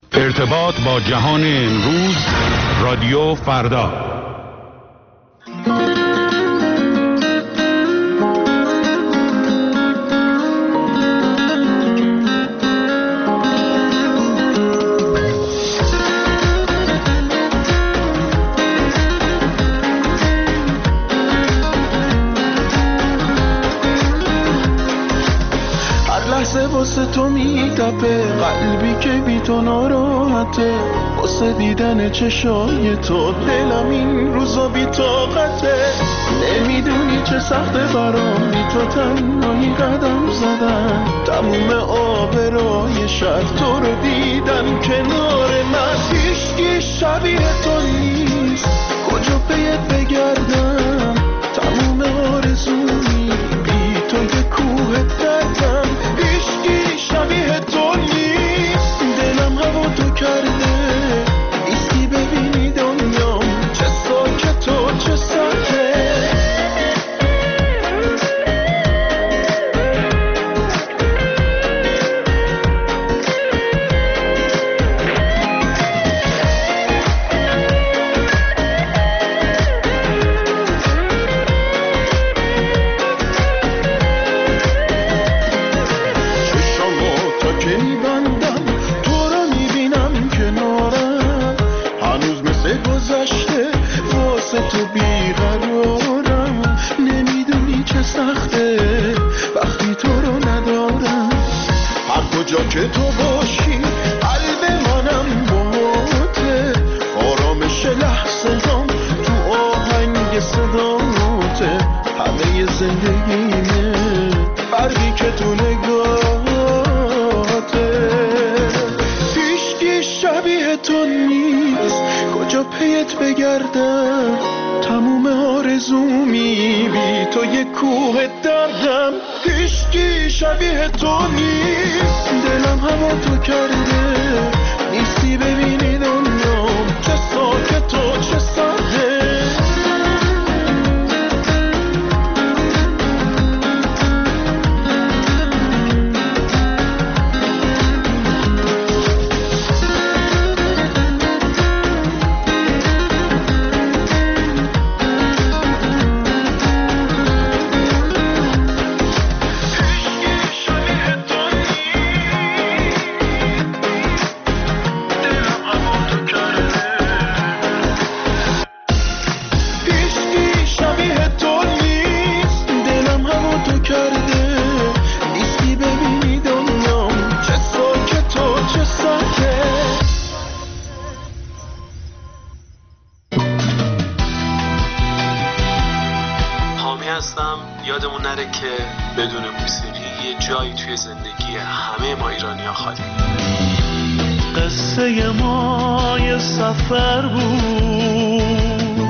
ارتباط با جهان امروز، رادیو فردا. واسه تو میتپه قلبی که بی تو ناراحته، واسه دیدن چشای تو دلم این روزا بی طاقته. نمیدونی چه سخته برام بی تو تنهایی قدم زدن، تموم آبرای شهر تو رو دیدن کنار من. هیچکی شبیه تو نیست، کجا پیت بگردم، تموم آرزومی بی تو یه کوه دردم. هیچکی شبیه تو نیست، دلم هوا تو کرده، نیستی ببینی دنیام چه ساکت و چه ساکت. تو بیقرارم، نمیدونی چه سخته وقتی تو رو ندارم. هر کجا که تو باشی قلب منم باهاته، آرامش لحظه هم تو آهنگ صداته. همه زندگیمه فرقی که تو نگاهته. هیچکی شبیه تو نیست، کجا پیت بگردم، تموم آرزومی بی تو یه کوه دردم. هیچکی شبیه تو نیست، دلم هوا تو کرده، نیستی ببینی دنیام چه ساکت و چه سرده. یادمون نره که بدون موسیقی یه جایی توی زندگی همه ما ایرانی‌ها خالی. قصه ما یه سفر بود،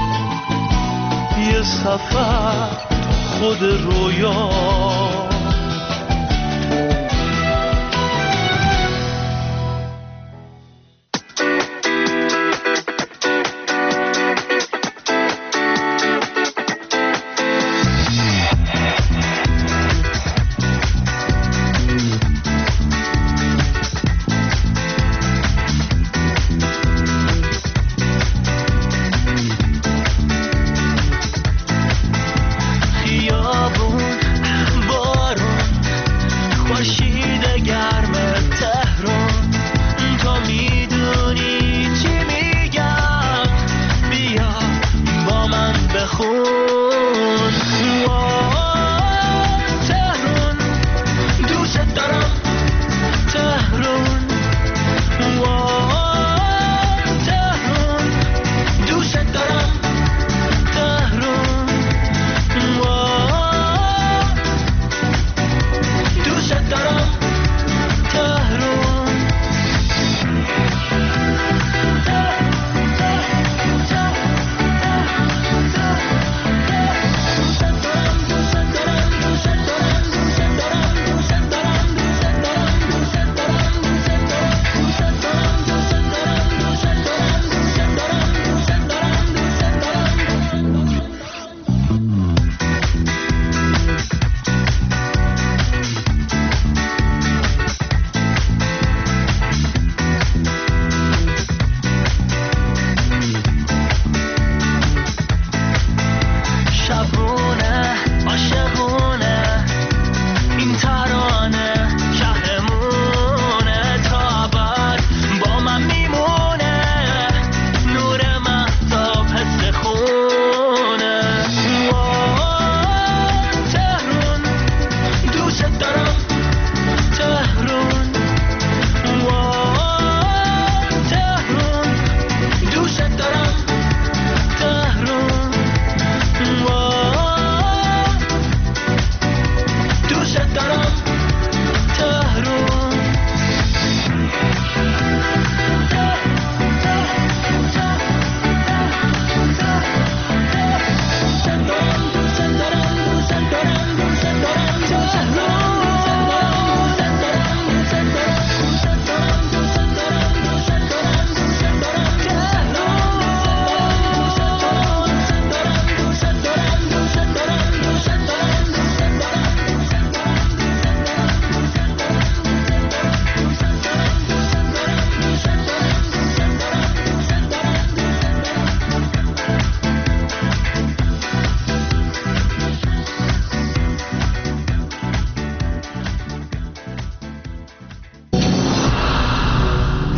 یه سفر خود رویا.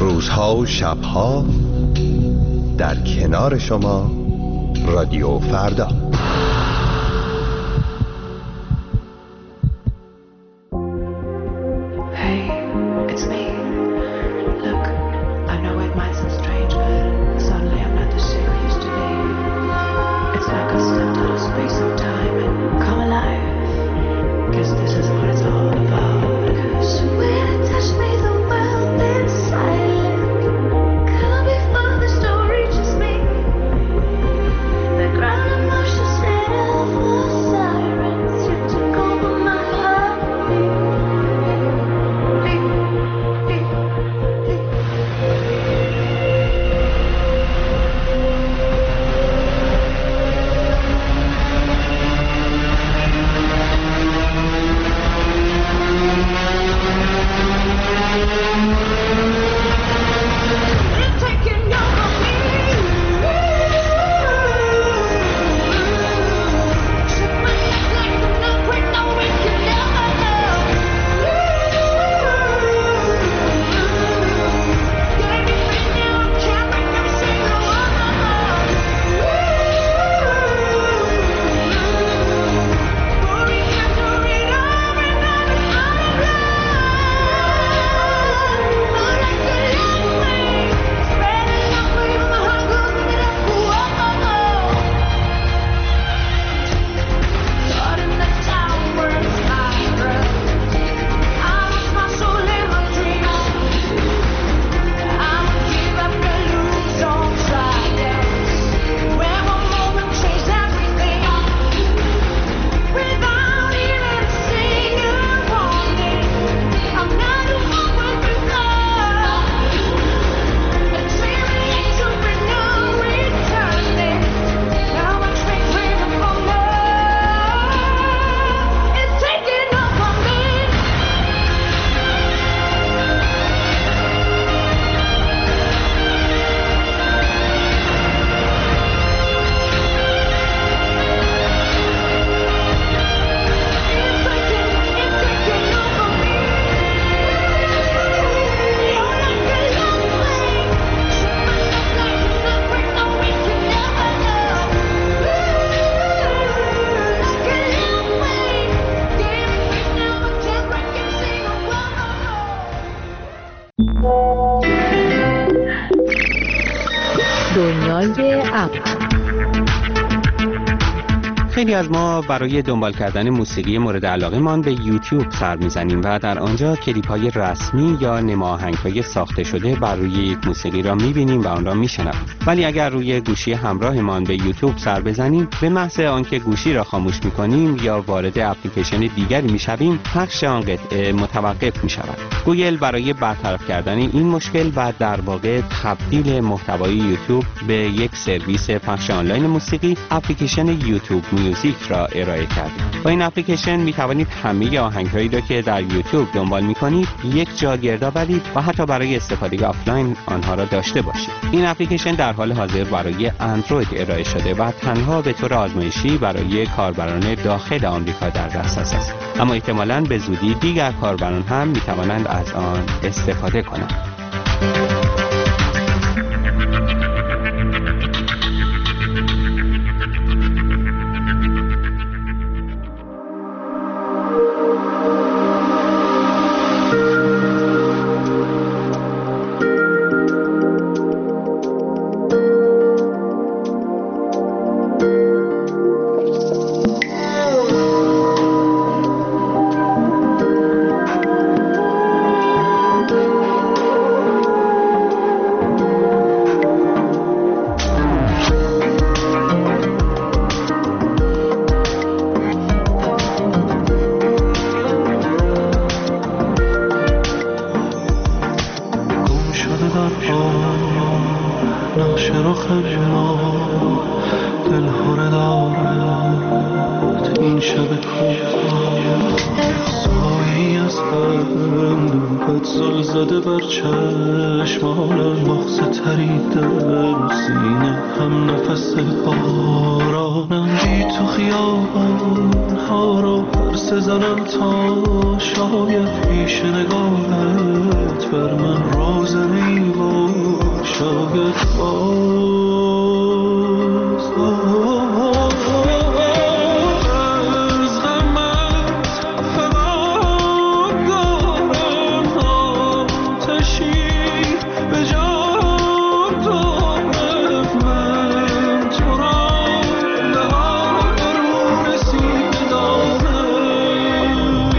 روزها و شبها در کنار شما رادیو فردا. دنیای اپ. خیلی از ما برای دنبال کردن موسیقی مورد علاقه مان به یوتیوب سر میزنیم و در آنجا کلیپ‌های رسمی یا نماهنگ‌های ساخته شده بر روی یک موسیقی را می‌بینیم و آن را می‌شنویم. ولی اگر روی گوشی همراهمان به یوتیوب سر بزنیم، به محض آنکه گوشی را خاموش می‌کنیم یا وارد اپلیکیشن دیگری می‌شویم، پخش آن قطعه متوقف می‌شود. گوگل برای برطرف کردن این مشکل و در واقع تبدیل محتوای یوتیوب به یک سرویس پخش آنلاین موسیقی، اپلیکیشن یوتیوب میوزیک را ارائه کرد. با این اپلیکیشن می توانید همه آهنگ‌هایی را که در یوتیوب دنبال می‌کنید یک جا گرد آورید و حتی برای استفاده آفلاین آنها را داشته باشید. این اپلیکیشن در حال حاضر برای اندروید ارائه شده و تنها به طور آزمایشی برای کاربران داخل آمریکا در دسترس است. اما احتمالاً به زودی دیگر کاربران هم می توانند از آن استفاده کنند. شاید پیش نگاهت بر من راز باشی به جان دارم من تو را لحاظ رو رسیده دارم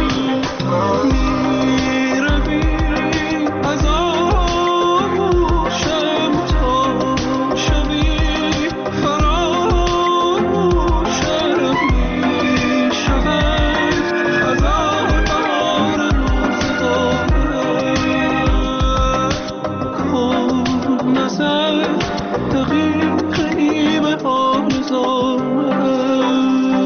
میروی از آغوشم تا شبی فراموشم میشود هزار بار روزگارم کن نظر دقیقی به آرزوام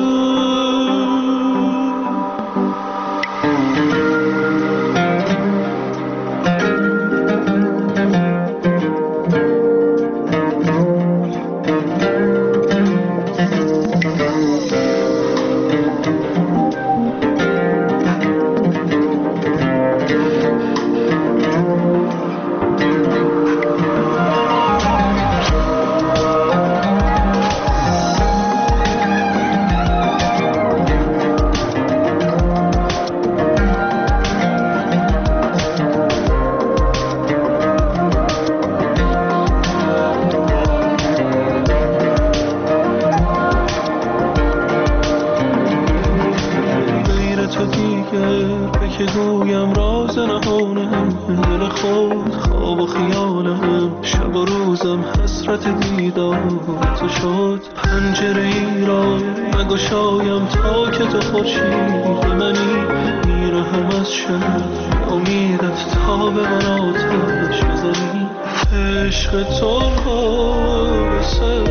که گویم راز نهانم دل خود خواب و خیالم شب و روزم حسرت دیدار تو شد پنجره ای را نگشایم تا که تو خورشید منی میرهم از شب امیدت تا به من آتش بزنی عشق تو را به سر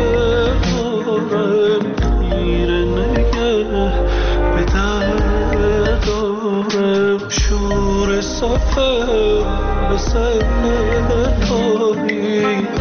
دارم خیره نگه به در دارم شور سفر به سر داری